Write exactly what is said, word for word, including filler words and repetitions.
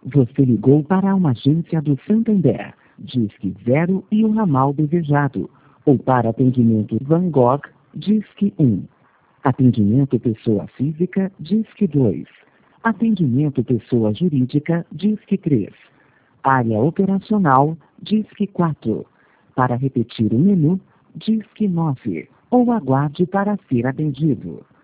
Você ligou para uma agência do Santander, Disque zero e o ramal desejado. Ou para atendimento Van Gogh, Disque um. Atendimento pessoa física, Disque dois. Atendimento pessoa jurídica, Disque três. Área operacional, Disque quatro. Para repetir o menu, Disque nove. Ou aguarde para ser atendido.